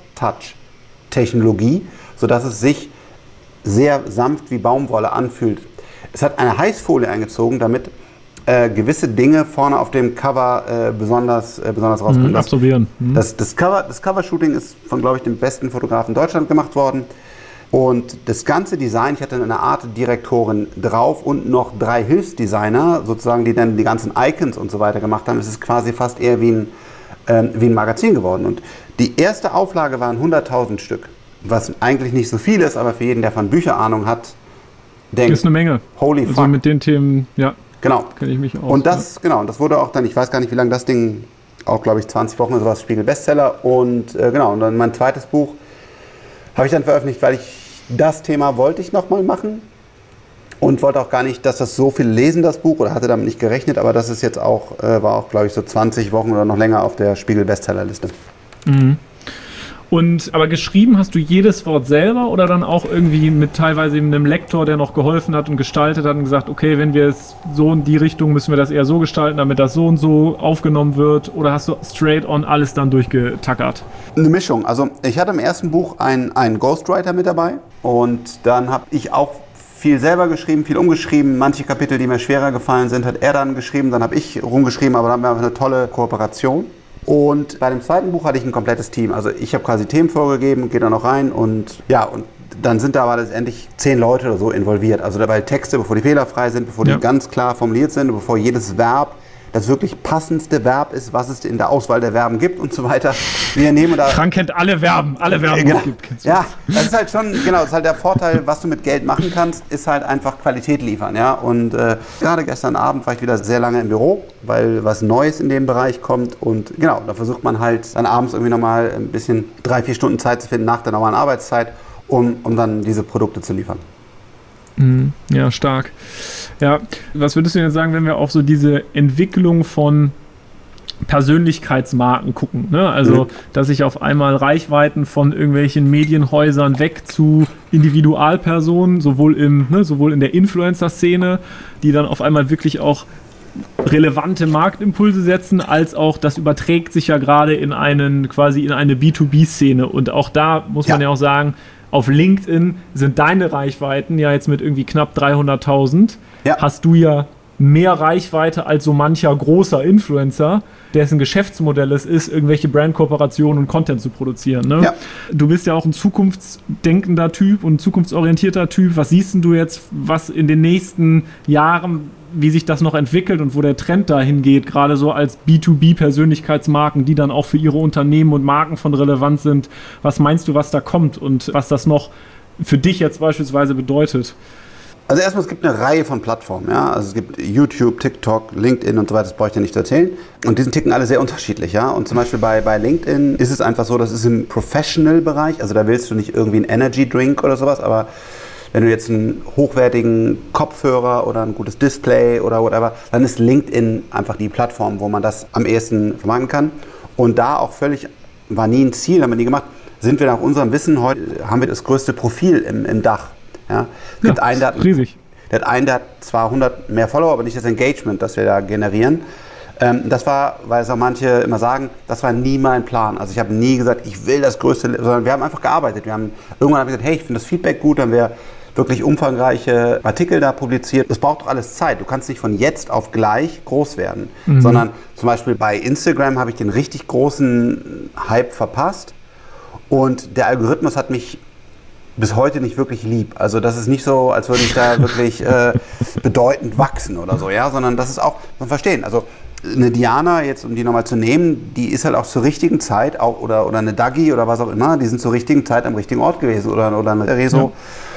Soft-Touch-Technologie, sodass es sich sehr sanft wie Baumwolle anfühlt. Es hat eine Heißfolie eingezogen, damit äh, gewisse Dinge vorne auf dem Cover äh, besonders, äh, besonders rauskommen. Mhm, absorbieren. Mhm. Das, das, Cover, das Cover-Shooting ist von, glaube ich, dem besten Fotografen in Deutschland gemacht worden. Und das ganze Design, ich hatte eine Art Direktorin drauf und noch drei Hilfsdesigner, sozusagen, die dann die ganzen Icons und so weiter gemacht haben. Es ist quasi fast eher wie ein, äh, wie ein Magazin geworden. Und die erste Auflage waren hunderttausend Stück, was eigentlich nicht so viel ist, aber für jeden, der von Bücher Ahnung hat, denkt, ist eine Menge. Holy fuck. Also mit den Themen, ja, genau. kenne ich mich aus. Und das, ja. genau, und das wurde auch dann, ich weiß gar nicht, wie lange das Ding, auch glaube ich zwanzig Wochen oder sowas, Spiegel-Bestseller. Und äh, genau, und dann mein zweites Buch habe ich dann veröffentlicht, weil ich das Thema wollte ich nochmal machen. und wollte auch gar nicht, dass das so viele lesen, das Buch, oder hatte damit nicht gerechnet, aber das ist jetzt auch, äh, war auch, glaube ich, so zwanzig Wochen oder noch länger auf der Spiegel-Bestsellerliste. Mhm. Und, aber geschrieben hast du jedes Wort selber oder dann auch irgendwie mit teilweise einem Lektor, der noch geholfen hat und gestaltet hat und gesagt, okay, wenn wir es so in die Richtung, müssen wir das eher so gestalten, damit das so und so aufgenommen wird, oder hast du straight on alles dann durchgetackert? Eine Mischung. Also ich hatte im ersten Buch einen, einen Ghostwriter mit dabei und dann habe ich auch viel selber geschrieben, viel umgeschrieben. Manche Kapitel, die mir schwerer gefallen sind, hat er dann geschrieben, dann habe ich rumgeschrieben, aber dann haben wir einfach eine tolle Kooperation. Und bei dem zweiten Buch hatte ich ein komplettes Team. Also ich habe quasi Themen vorgegeben, gehe da noch rein und ja, und dann sind da aber letztendlich zehn Leute oder so involviert. Also dabei Texte, bevor die fehlerfrei sind, bevor ja. die ganz klar formuliert sind, bevor jedes Verb das wirklich passendste Verb ist, was es in der Auswahl der Verben gibt und so weiter. Wir nehmen da Frank kennt alle Verben, alle Verben, genau. die es gibt. Ja, das ist halt schon, genau, das ist halt der Vorteil, was du mit Geld machen kannst, ist halt einfach Qualität liefern, ja. Und äh, gerade gestern Abend war ich wieder sehr lange im Büro, weil was Neues in dem Bereich kommt und genau, da versucht man halt dann abends irgendwie nochmal ein bisschen drei, vier Stunden Zeit zu finden nach der normalen Arbeitszeit, um, um dann diese Produkte zu liefern. Ja, stark. Ja, was würdest du denn sagen, wenn wir auf so diese Entwicklung von Persönlichkeitsmarken gucken, ne? Also, mhm. dass ich auf einmal Reichweiten von irgendwelchen Medienhäusern weg zu Individualpersonen, sowohl im, ne, sowohl in der Influencer-Szene, die dann auf einmal wirklich auch relevante Marktimpulse setzen, als auch das überträgt sich ja gerade in einen, quasi in eine B zwei B-Szene. Und auch da muss man ja, ja auch sagen, auf LinkedIn sind deine Reichweiten ja jetzt mit irgendwie knapp dreihunderttausend. Ja. Hast du ja mehr Reichweite als so mancher großer Influencer, dessen Geschäftsmodell es ist, irgendwelche Brandkooperationen und Content zu produzieren. Ne? Ja. Du bist ja auch ein zukunftsdenkender Typ und zukunftsorientierter Typ. Was siehst denn du jetzt, was in den nächsten Jahren, wie sich das noch entwickelt und wo der Trend dahin geht, gerade so als B zwei B-Persönlichkeitsmarken, die dann auch für ihre Unternehmen und Marken von Relevanz sind. Was meinst du, was da kommt und was das noch für dich jetzt beispielsweise bedeutet? Also erstmal, es gibt eine Reihe von Plattformen. Ja? Also es gibt YouTube, TikTok, LinkedIn und so weiter, das brauche ich dir nicht zu erzählen. Und die ticken alle sehr unterschiedlich. Ja? Und zum Beispiel bei, bei LinkedIn ist es einfach so, das ist im Professional-Bereich, also da willst du nicht irgendwie einen Energy-Drink oder sowas, aber wenn du jetzt einen hochwertigen Kopfhörer oder ein gutes Display oder whatever, dann ist LinkedIn einfach die Plattform, wo man das am ehesten vermarkten kann. Und da auch völlig, war nie ein Ziel, haben wir nie gemacht, sind wir nach unserem Wissen, heute haben wir das größte Profil im, im Dach. Ja, es gibt ja, einen, der hat, riesig. Der hat einen, der hat zwar hundert mehr Follower, aber nicht das Engagement, das wir da generieren. Ähm, das war, weil es auch manche immer sagen, das war nie mein Plan. Also ich habe nie gesagt, ich will das Größte, sondern wir haben einfach gearbeitet. Wir haben, irgendwann haben wir gesagt, hey, ich finde das Feedback gut, dann haben wir wirklich umfangreiche Artikel da publiziert. Das braucht doch alles Zeit. Du kannst nicht von jetzt auf gleich groß werden, mhm. sondern zum Beispiel bei Instagram habe ich den richtig großen Hype verpasst und der Algorithmus hat mich bis heute nicht wirklich lieb. Also das ist nicht so, als würde ich da wirklich äh, bedeutend wachsen oder so, ja, sondern das ist auch, man verstehen. Also eine Diana, jetzt um die nochmal zu nehmen, die ist halt auch zur richtigen Zeit, auch, oder, oder eine Dagi oder was auch immer, die sind zur richtigen Zeit am richtigen Ort gewesen oder, oder eine Rezo. Ja.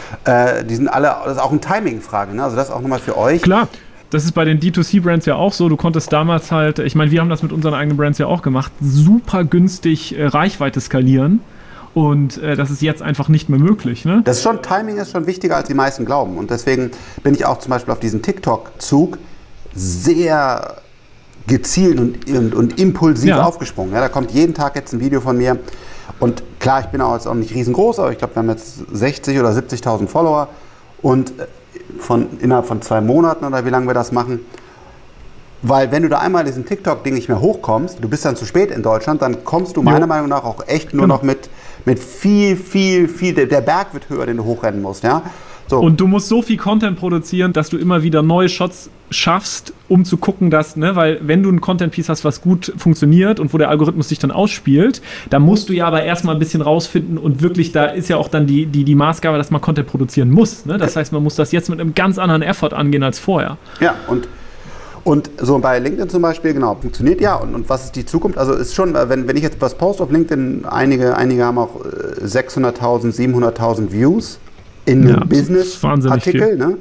Äh, die sind alle, das ist auch eine Timing-Frage, ne? Also das auch nochmal für euch. Klar. Das ist bei den D zwei C-Brands ja auch so. Du konntest damals halt, ich meine, wir haben das mit unseren eigenen Brands ja auch gemacht, super günstig äh, Reichweite skalieren. Und äh, das ist jetzt einfach nicht mehr möglich. Ne? Das ist schon, Timing ist schon wichtiger, als die meisten glauben. Und deswegen bin ich auch zum Beispiel auf diesen TikTok-Zug sehr gezielt und, und, und impulsiv ja. aufgesprungen. Ja, da kommt jeden Tag jetzt ein Video von mir. Und klar, ich bin auch jetzt auch nicht riesengroß, aber ich glaube, wir haben jetzt sechzig oder siebzigtausend Follower. Und von, innerhalb von zwei Monaten oder wie lange wir das machen. Weil wenn du da einmal diesen TikTok-Ding nicht mehr hochkommst, du bist dann zu spät in Deutschland, dann kommst du meiner jo. Meinung nach auch echt nur genau. noch mit, mit viel, viel, viel, der Berg wird höher, den du hochrennen musst, ja. So. Und du musst so viel Content produzieren, dass du immer wieder neue Shots schaffst, um zu gucken, dass, ne, weil wenn du ein Content-Piece hast, was gut funktioniert und wo der Algorithmus sich dann ausspielt, dann musst du ja aber erstmal ein bisschen rausfinden und wirklich, da ist ja auch dann die, die, die Maßgabe, dass man Content produzieren muss. Ne? Das heißt, man muss das jetzt mit einem ganz anderen Effort angehen als vorher. Ja, und Und so bei LinkedIn zum Beispiel, genau, funktioniert ja. Und, und was ist die Zukunft? Also ist schon, wenn, wenn ich jetzt was poste auf LinkedIn, einige, einige haben auch sechshunderttausend, siebenhunderttausend Views in einem ja, Business-Artikel. Ne?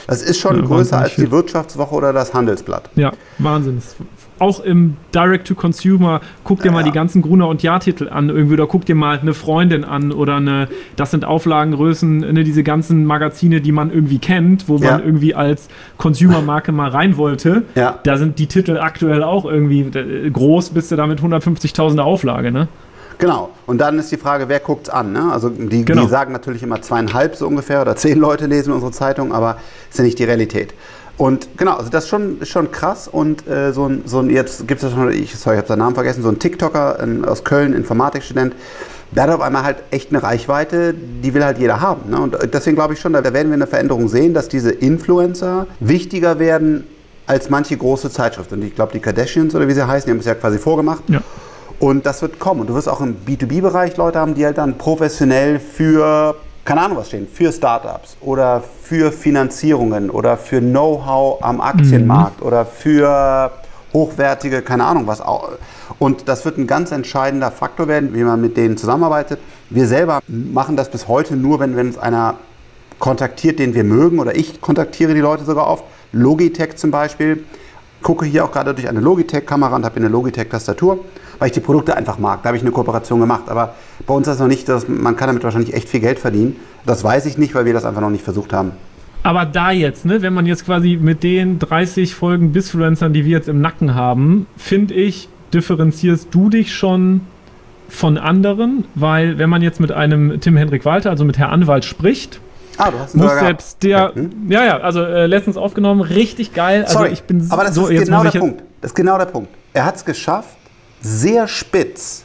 Das ist schon ja, größer als viel. die Wirtschaftswoche oder das Handelsblatt. Ja, Wahnsinn. Auch im Direct-to-Consumer, guck dir ja, mal ja. die ganzen Gruner- und Jahr-Titel an irgendwie, oder guck dir mal eine Freundin an oder eine, das sind Auflagengrößen, ne, diese ganzen Magazine, die man irgendwie kennt, wo ja. man irgendwie als Consumer-Marke mal rein wollte. Ja. Da sind die Titel aktuell auch irgendwie groß, bist du da mit hundertfünfzigtausender Auflage, ne? Genau. Und dann ist die Frage, wer guckt's an? Ne? Also die, genau. die sagen natürlich immer zweieinhalb so ungefähr oder zehn Leute lesen unsere Zeitung, aber ist ja nicht die Realität. Und genau, also das ist schon, schon krass. Und äh, so ein, so ein, jetzt gibt es schon, ich, sorry, ich habe seinen Namen vergessen, so ein TikToker ein, aus Köln, Informatikstudent, der hat auf einmal halt echt eine Reichweite, die will halt jeder haben. Ne? Und deswegen glaube ich schon, da werden wir eine Veränderung sehen, dass diese Influencer wichtiger werden als manche große Zeitschriften. Und ich glaube, die Kardashians oder wie sie heißen, die haben es ja quasi vorgemacht. Ja. Und das wird kommen. Und du wirst auch im B zwei B-Bereich Leute haben, die halt dann professionell für, keine Ahnung was stehen, für Startups oder für Finanzierungen oder für Know-how am Aktienmarkt mhm. oder für hochwertige, keine Ahnung was auch. Und das wird ein ganz entscheidender Faktor werden, wie man mit denen zusammenarbeitet. Wir selber machen das bis heute nur, wenn, wenn uns einer kontaktiert, den wir mögen, oder ich kontaktiere die Leute sogar oft. Logitech zum Beispiel. Gucke hier auch gerade durch eine Logitech-Kamera und habe eine Logitech-Tastatur, weil ich die Produkte einfach mag. Da habe ich eine Kooperation gemacht. Aber bei uns ist das noch nicht, dass man kann damit wahrscheinlich echt viel Geld verdienen. Das weiß ich nicht, weil wir das einfach noch nicht versucht haben. Aber da jetzt, ne, wenn man jetzt quasi mit den dreißig Folgen Bisfluencern, die wir jetzt im Nacken haben, finde ich, differenzierst du dich schon von anderen, weil wenn man jetzt mit einem Tim Hendrik Walter, also mit Herr Anwalt spricht, Ah, du hast muss selbst der, ja, hm? ja, ja, also äh, letztens aufgenommen, richtig geil. Also Sorry, ich bin aber das so, ist genau der Punkt. Das ist genau der Punkt. Er hat es geschafft, sehr spitz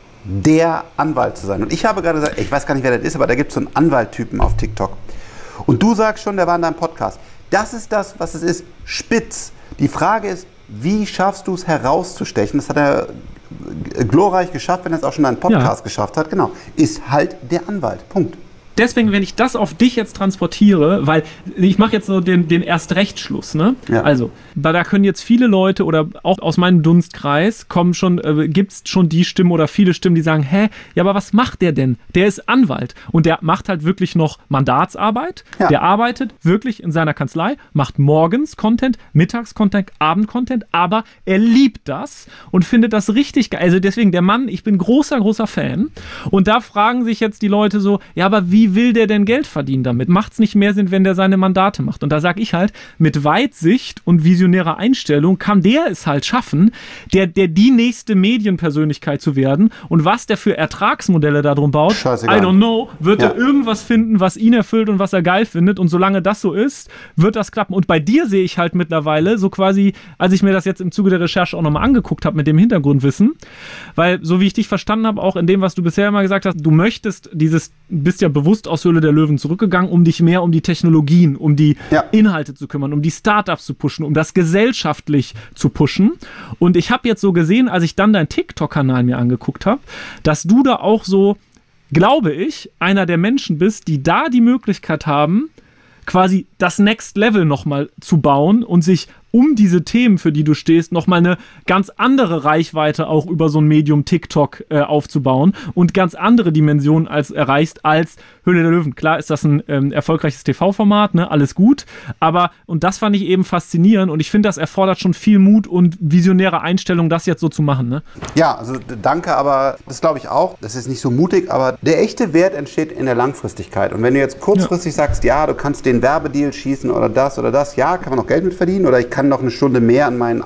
der Anwalt zu sein. Und ich habe gerade gesagt, ich weiß gar nicht, wer das ist, aber da gibt es so einen Anwalttypen auf TikTok. Und du sagst schon, der war in deinem Podcast. Das ist das, was es ist, spitz. Die Frage ist, wie schaffst du es herauszustechen? Das hat er glorreich geschafft, wenn er es auch schon in einem Podcast ja. geschafft hat. Genau, ist halt der Anwalt. Punkt. Deswegen, wenn ich das auf dich jetzt transportiere, weil ich mache jetzt so den, den Erst-Recht-Schluss, ne? Ja. Also, da, da können jetzt viele Leute oder auch aus meinem Dunstkreis kommen schon, äh, gibt es schon die Stimmen oder viele Stimmen, die sagen, hä, ja, aber was macht der denn? Der ist Anwalt und der macht halt wirklich noch Mandatsarbeit, ja. der arbeitet wirklich in seiner Kanzlei, macht morgens Content, mittags Content, Abend Content, aber er liebt das und findet das richtig geil. Also deswegen, der Mann, ich bin großer, großer Fan und da fragen sich jetzt die Leute so, ja, aber wie will der denn Geld verdienen damit? Macht es nicht mehr Sinn, wenn der seine Mandate macht? Und da sage ich halt, mit Weitsicht und visionärer Einstellung kann der es halt schaffen, der, der die nächste Medienpersönlichkeit zu werden. Und was der für Ertragsmodelle darum baut, Scheißegal. I don't know, wird ja. er irgendwas finden, was ihn erfüllt und was er geil findet. Und solange das so ist, wird das klappen. Und bei dir sehe ich halt mittlerweile so quasi, als ich mir das jetzt im Zuge der Recherche auch nochmal angeguckt habe mit dem Hintergrundwissen, weil so wie ich dich verstanden habe, auch in dem, was du bisher immer gesagt hast, du möchtest dieses, bist ja bewusst aus Höhle der Löwen zurückgegangen, um dich mehr um die Technologien, um die ja. Inhalte zu kümmern, um die Startups zu pushen, um das gesellschaftlich zu pushen. Und ich habe jetzt so gesehen, als ich dann deinen TikTok-Kanal mir angeguckt habe, dass du da auch so, glaube ich, einer der Menschen bist, die da die Möglichkeit haben, quasi das Next Level nochmal zu bauen und sich um diese Themen, für die du stehst, nochmal eine ganz andere Reichweite auch über so ein Medium TikTok äh, aufzubauen und ganz andere Dimensionen als erreichst als Höhle der Löwen. Klar ist das ein ähm, erfolgreiches T V-Format, ne, alles gut, aber, und das fand ich eben faszinierend und ich finde, das erfordert schon viel Mut und visionäre Einstellung, das jetzt so zu machen, ne? Ja, also danke, aber das glaube ich auch, das ist nicht so mutig, aber der echte Wert entsteht in der Langfristigkeit und wenn du jetzt kurzfristig ja. sagst, ja, du kannst den Werbedeal schießen oder das oder das, ja, kann man noch Geld mit verdienen oder ich kann noch eine Stunde mehr an meinen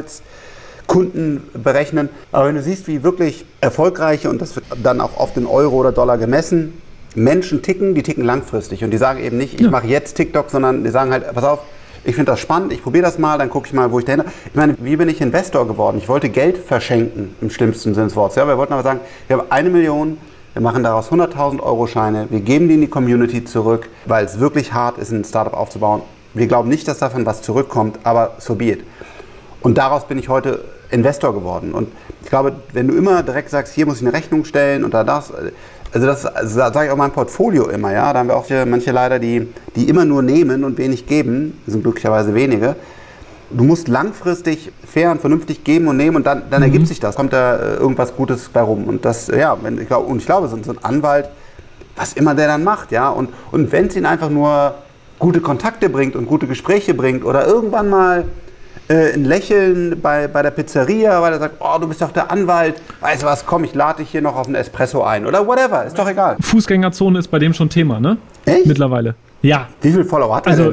Anwaltskunden berechnen. Aber wenn du siehst, wie wirklich erfolgreiche, und das wird dann auch oft in Euro oder Dollar gemessen, Menschen ticken, die ticken langfristig. Und die sagen eben nicht, ich ja. mache jetzt TikTok, sondern die sagen halt, pass auf, ich finde das spannend, ich probiere das mal, dann gucke ich mal, wo ich dahinter... Ich meine, wie bin ich Investor geworden? Ich wollte Geld verschenken, im schlimmsten Sinne des Wortes. Ja, wir wollten aber sagen, wir haben eine Million, wir machen daraus hunderttausend Euro Scheine, wir geben die in die Community zurück, weil es wirklich hart ist, ein Startup aufzubauen. Wir glauben nicht, dass davon was zurückkommt, aber so be it. Und daraus bin ich heute Investor geworden. Und ich glaube, wenn du immer direkt sagst, hier muss ich eine Rechnung stellen und da das, also das, also das sage ich auch in meinem Portfolio immer, ja, da haben wir auch hier manche leider, die, die immer nur nehmen und wenig geben, das sind glücklicherweise wenige. Du musst langfristig fair und vernünftig geben und nehmen und dann, dann mhm. ergibt sich das, kommt da irgendwas Gutes bei rum. Und das, ja, wenn, ich glaube, und ich glaube, so ein Anwalt, was immer der dann macht, ja, und, und wenn es ihn einfach nur gute Kontakte bringt und gute Gespräche bringt oder irgendwann mal äh, ein Lächeln bei, bei der Pizzeria, weil er sagt, oh, du bist doch der Anwalt, weißt du was, komm, ich lade dich hier noch auf einen Espresso ein oder whatever, ist doch egal. Fußgängerzone ist bei dem schon Thema, ne? Echt? Mittlerweile. Ja. Wie viele Follower hat er Also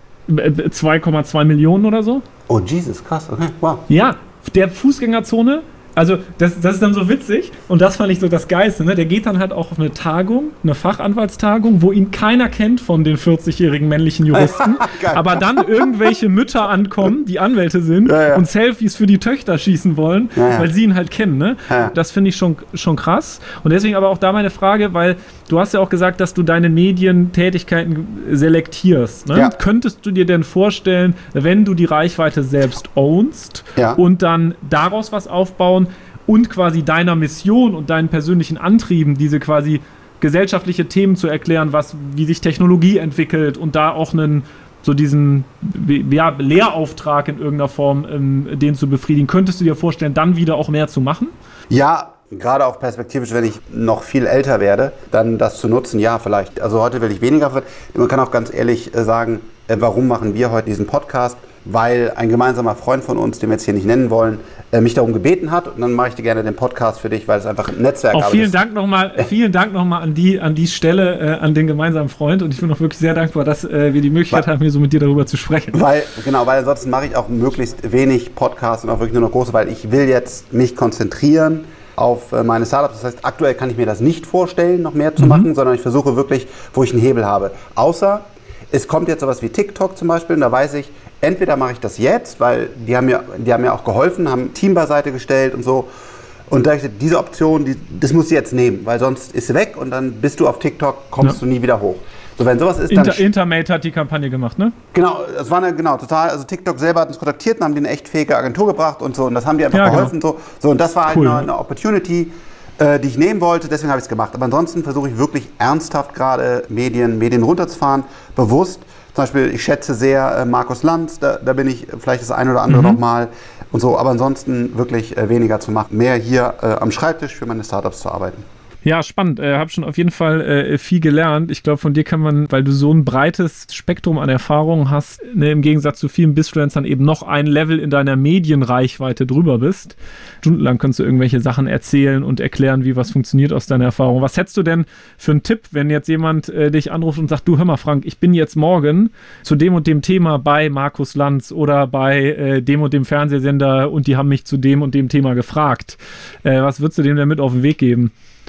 denn? zwei Komma zwei Millionen oder so. Oh Jesus, krass, okay, wow. Ja, der Fußgängerzone, also das, das ist dann so witzig und das fand ich so das Geilste, ne? Der geht dann halt auch auf eine Tagung, eine Fachanwaltstagung, wo ihn keiner kennt von den vierzigjährigen männlichen Juristen, aber dann irgendwelche Mütter ankommen, die Anwälte sind ja, ja. und Selfies für die Töchter schießen wollen, ja, ja. weil sie ihn halt kennen, ne? Ja. Das finde ich schon, schon krass und deswegen aber auch da meine Frage, weil du hast ja auch gesagt, dass du deine Medientätigkeiten selektierst, ne? Ja. Könntest du dir denn vorstellen, wenn du die Reichweite selbst ownst Ja. und dann daraus was aufbauen und quasi deiner Mission und deinen persönlichen Antrieben diese quasi gesellschaftliche Themen zu erklären, was, wie sich Technologie entwickelt und da auch einen so diesen ja, Lehrauftrag in irgendeiner Form ähm, den zu befriedigen. Könntest du dir vorstellen, dann wieder auch mehr zu machen? Ja, gerade auch perspektivisch, wenn ich noch viel älter werde, dann das zu nutzen, ja, vielleicht. Also heute will ich weniger. Man kann auch ganz ehrlich sagen, äh, warum machen wir heute diesen Podcast? Weil ein gemeinsamer Freund von uns, den wir jetzt hier nicht nennen wollen, äh, mich darum gebeten hat. Und dann mache ich dir gerne den Podcast für dich, weil es einfach ein Netzwerk ist. Auch vielen Dank nochmal vielen Dank nochmal an die, an die Stelle, äh, an den gemeinsamen Freund. Und ich bin auch wirklich sehr dankbar, dass äh, wir die Möglichkeit weil, haben, hier so mit dir darüber zu sprechen. Weil, genau, weil ansonsten mache ich auch möglichst wenig Podcasts und auch wirklich nur noch große, weil ich will jetzt mich konzentrieren auf äh, meine Startups. Das heißt, aktuell kann ich mir das nicht vorstellen, noch mehr zu mhm. machen, sondern ich versuche wirklich, wo ich einen Hebel habe. Außer, es kommt jetzt sowas wie TikTok zum Beispiel und da weiß ich, entweder mache ich das jetzt, weil die haben mir, die haben mir auch geholfen, haben ein Team beiseite gestellt und so. Und da ich diese Option, die, das musst du jetzt nehmen, weil sonst ist sie weg und dann bist du auf TikTok, kommst ja. du nie wieder hoch. So, wenn sowas ist, dann Inter, Intermate hat die Kampagne gemacht, ne? Genau, das war eine, genau, total, also TikTok selber hat uns kontaktiert und haben die eine echt fähige Agentur gebracht und so und das haben die einfach ja, geholfen. Genau. So. so, und das war halt cool, eine, ja. eine Opportunity, äh, die ich nehmen wollte, deswegen habe ich es gemacht. Aber ansonsten versuche ich wirklich ernsthaft gerade Medien, Medien runterzufahren, bewusst. Zum Beispiel, ich schätze sehr äh, Markus Lanz, da, da bin ich vielleicht das eine oder andere Mhm. nochmal und so, aber ansonsten wirklich äh, weniger zu machen, mehr hier äh, am Schreibtisch für meine Startups zu arbeiten. Ja, spannend. Ich äh, habe schon auf jeden Fall äh, viel gelernt. Ich glaube, von dir kann man, weil du so ein breites Spektrum an Erfahrungen hast, ne, im Gegensatz zu vielen Bisfluencern eben noch ein Level in deiner Medienreichweite drüber bist. Stundenlang kannst du irgendwelche Sachen erzählen und erklären, wie was funktioniert aus deiner Erfahrung. Was hättest du denn für einen Tipp, wenn jetzt jemand äh, dich anruft und sagt, du, hör mal, Frank, ich bin jetzt morgen zu dem und dem Thema bei Markus Lanz oder bei äh, dem und dem Fernsehsender und die haben mich zu dem und dem Thema gefragt. Äh, was würdest du dem denn mit auf den Weg geben?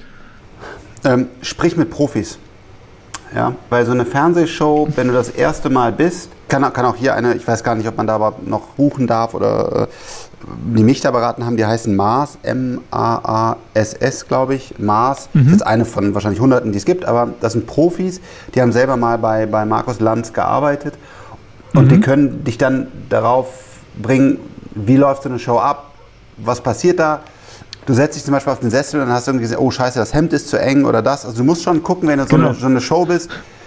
Ähm, sprich mit Profis. Ja, weil so eine Fernsehshow, wenn du das erste Mal bist, kann, kann auch hier eine, ich weiß gar nicht, ob man da aber noch buchen darf oder äh, die mich da beraten haben, die heißen Mars, M A A S S, glaube ich, Mars. Mhm. Das ist eine von wahrscheinlich Hunderten, die es gibt, aber das sind Profis, die haben selber mal bei, bei Markus Lanz gearbeitet und mhm. die können dich dann darauf bringen, wie läuft so eine Show ab, was passiert da. Du setzt dich zum Beispiel auf den Sessel und dann hast du irgendwie gesagt, oh scheiße, das Hemd ist zu eng oder das. Also du musst schon gucken, wenn du so, genau. eine, so eine Show bist,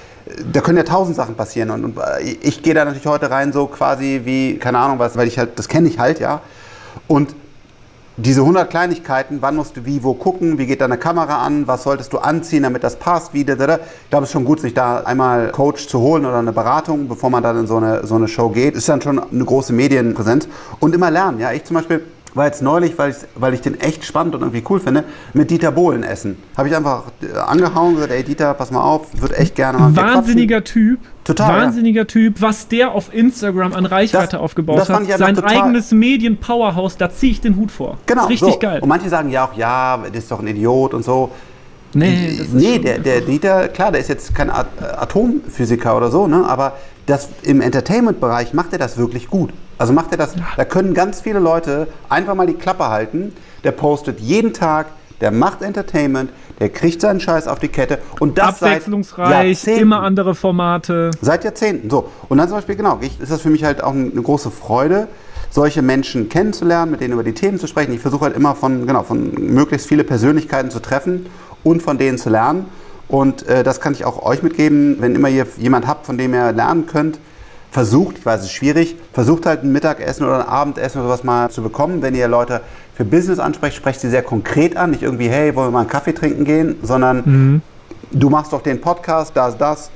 da können ja tausend Sachen passieren. Und, und ich gehe da natürlich heute rein so quasi wie, keine Ahnung was, weil ich halt, das kenne ich halt, ja. Und diese hundert Kleinigkeiten, wann musst du wie, wo gucken, wie geht deine Kamera an, was solltest du anziehen, damit das passt, wie, da, da, da. Ich glaube, es ist schon gut, sich da einmal Coach zu holen oder eine Beratung, bevor man dann in so eine, so eine Show geht. Ist dann schon eine große Medienpräsenz. Und immer lernen, ja. Ich zum Beispiel war jetzt neulich, weil ich, weil ich den echt spannend und irgendwie cool finde, mit Dieter Bohlen essen. Habe ich einfach angehauen und gesagt, ey Dieter, pass mal auf, würde echt gerne mal Wahnsinniger Typ. Total. Wahnsinniger ja. Typ. Was der auf Instagram an Reichweite das, aufgebaut das hat. Sein eigenes Medien-Powerhouse, da ziehe ich den Hut vor. Genau. Das ist richtig so. geil. Und manche sagen ja auch, ja, das ist doch ein Idiot und so. Nee, das ist nee der, der Dieter, klar, der ist jetzt kein Atomphysiker oder so, ne? Aber das, im Entertainment-Bereich macht er das wirklich gut. Also macht er das, ja. da können ganz viele Leute einfach mal die Klappe halten. Der postet jeden Tag, der macht Entertainment, der kriegt seinen Scheiß auf die Kette. Und das abwechslungsreich, seit immer andere Formate. Seit Jahrzehnten, so. Und dann zum Beispiel, genau, ist das für mich halt auch eine große Freude, solche Menschen kennenzulernen, mit denen über die Themen zu sprechen. Ich versuche halt immer von, genau, von möglichst viele Persönlichkeiten zu treffen und von denen zu lernen. Und äh, das kann ich auch euch mitgeben, wenn immer ihr jemand habt, von dem ihr lernen könnt, versucht, ich weiß, es ist schwierig, versucht halt ein Mittagessen oder ein Abendessen oder sowas mal zu bekommen. Wenn ihr Leute für Business ansprecht, sprecht sie sehr konkret an, nicht irgendwie, hey, wollen wir mal einen Kaffee trinken gehen, sondern mhm. du machst doch den Podcast, das, das,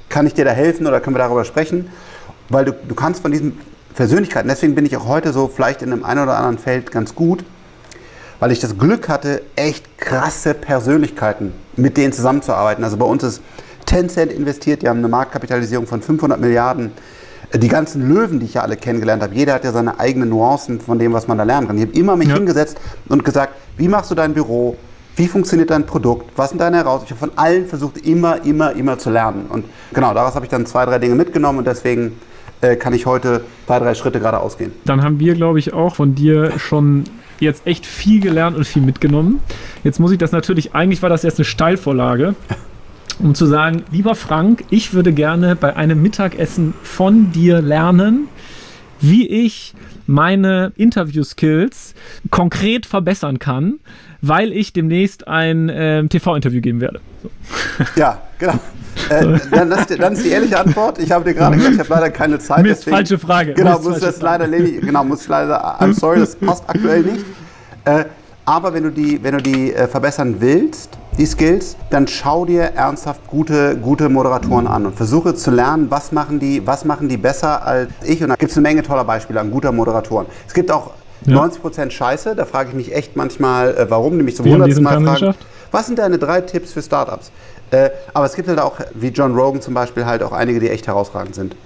kann ich dir da helfen oder können wir darüber sprechen? Weil du, du kannst von diesen Persönlichkeiten, deswegen bin ich auch heute so vielleicht in einem einen oder anderen Feld ganz gut, weil ich das Glück hatte, echt krasse Persönlichkeiten mit denen zusammenzuarbeiten. Also bei uns ist Tencent investiert, die haben eine Marktkapitalisierung von fünfhundert Milliarden. Die ganzen Löwen, die ich ja alle kennengelernt habe, jeder hat ja seine eigenen Nuancen von dem, was man da lernen kann. Ich habe immer mich ja. hingesetzt und gesagt, wie machst du dein Büro? Wie funktioniert dein Produkt? Was sind deine Herausforderungen? Ich habe von allen versucht, immer, immer, immer zu lernen. Und genau, daraus habe ich dann zwei, drei Dinge mitgenommen und deswegen äh, kann ich heute zwei, drei Schritte geradeaus gehen. Dann haben wir, glaube ich, auch von dir schon jetzt echt viel gelernt und viel mitgenommen. Jetzt muss ich das natürlich, eigentlich war das jetzt eine Steilvorlage, um zu sagen, lieber Frank, ich würde gerne bei einem Mittagessen von dir lernen, wie ich meine Interview-Skills konkret verbessern kann, weil ich demnächst ein äh, T V-Interview geben werde. So. Ja, genau. Äh, dann, das, dann ist die ehrliche Antwort. Ich habe dir gerade gesagt, ich habe leider keine Zeit. Mist, deswegen, falsche Frage. Genau, muss das leider, genau, muss ich leider, I'm sorry, das passt aktuell nicht. Äh, aber wenn du die, wenn du die äh, verbessern willst, die Skills, dann schau dir ernsthaft gute, gute Moderatoren an und versuche zu lernen, was machen die, was machen die besser als ich. Und da gibt es eine Menge toller Beispiele an guter Moderatoren. Es gibt auch ja. neunzig Prozent Scheiße, da frage ich mich echt manchmal, äh, warum, nämlich zum hundertsten Mal fragen, was sind deine drei Tipps für Startups? Äh, aber es gibt halt auch, wie John Rogan zum Beispiel, halt auch einige, die echt herausragend sind.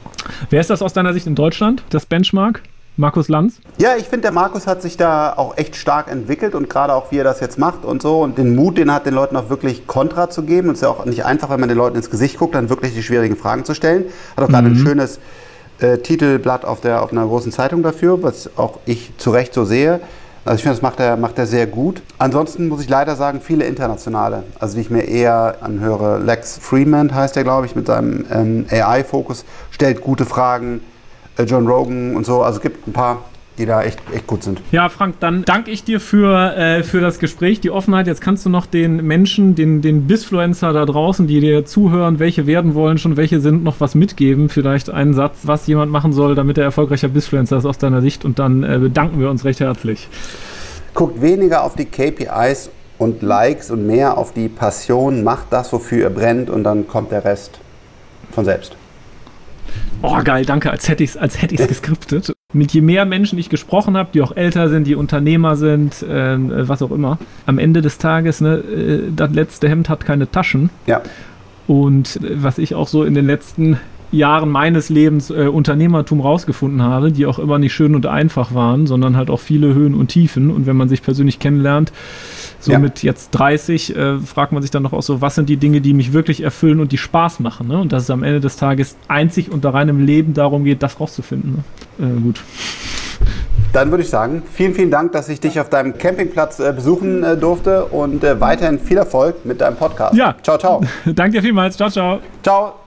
Wer ist das aus deiner Sicht in Deutschland, das Benchmark? Markus Lanz? Ja, ich finde, der Markus hat sich da auch echt stark entwickelt und gerade auch, wie er das jetzt macht und so und den Mut, den er hat, den Leuten auch wirklich Kontra zu geben. Und es ist ja auch nicht einfach, wenn man den Leuten ins Gesicht guckt, dann wirklich die schwierigen Fragen zu stellen. Hat auch gerade mhm. ein schönes äh, Titelblatt auf, der, auf einer großen Zeitung dafür, was auch ich zu Recht so sehe. Also ich finde, das macht er, macht er sehr gut. Ansonsten muss ich leider sagen, viele internationale, also die ich mir eher anhöre. Lex Fridman heißt er, glaube ich, mit seinem ähm, A I-Fokus, stellt gute Fragen. John Rogan und so, also es gibt ein paar, die da echt, echt gut sind. Ja, Frank, dann danke ich dir für, äh, für das Gespräch, die Offenheit. Jetzt kannst du noch den Menschen, den, den Bisfluencer da draußen, die dir zuhören, welche werden wollen, schon welche sind, noch was mitgeben. Vielleicht einen Satz, was jemand machen soll, damit er erfolgreicher Bisfluencer ist aus deiner Sicht. Und dann äh, bedanken wir uns recht herzlich. Guckt weniger auf die K P Is und Likes und mehr auf die Passion. Macht das, wofür ihr brennt und dann kommt der Rest von selbst. Oh, geil, danke, als hätte ich es als hätte ich's geskriptet. Mit je mehr Menschen ich gesprochen habe, die auch älter sind, die Unternehmer sind, äh, was auch immer, am Ende des Tages, ne, äh, das letzte Hemd hat keine Taschen. Ja. Und äh, was ich auch so in den letzten Jahren meines Lebens äh, Unternehmertum rausgefunden habe, die auch immer nicht schön und einfach waren, sondern halt auch viele Höhen und Tiefen. Und wenn man sich persönlich kennenlernt, so ja. mit jetzt dreißig, äh, fragt man sich dann noch auch so, was sind die Dinge, die mich wirklich erfüllen und die Spaß machen. Ne? Und dass es am Ende des Tages einzig und rein im Leben darum geht, das rauszufinden. Ne? Äh, gut. Dann würde ich sagen, vielen, vielen Dank, dass ich dich auf deinem Campingplatz äh, besuchen äh, durfte und äh, weiterhin viel Erfolg mit deinem Podcast. Ja. Ciao, ciao. Danke dir vielmals. Ciao, ciao. Ciao.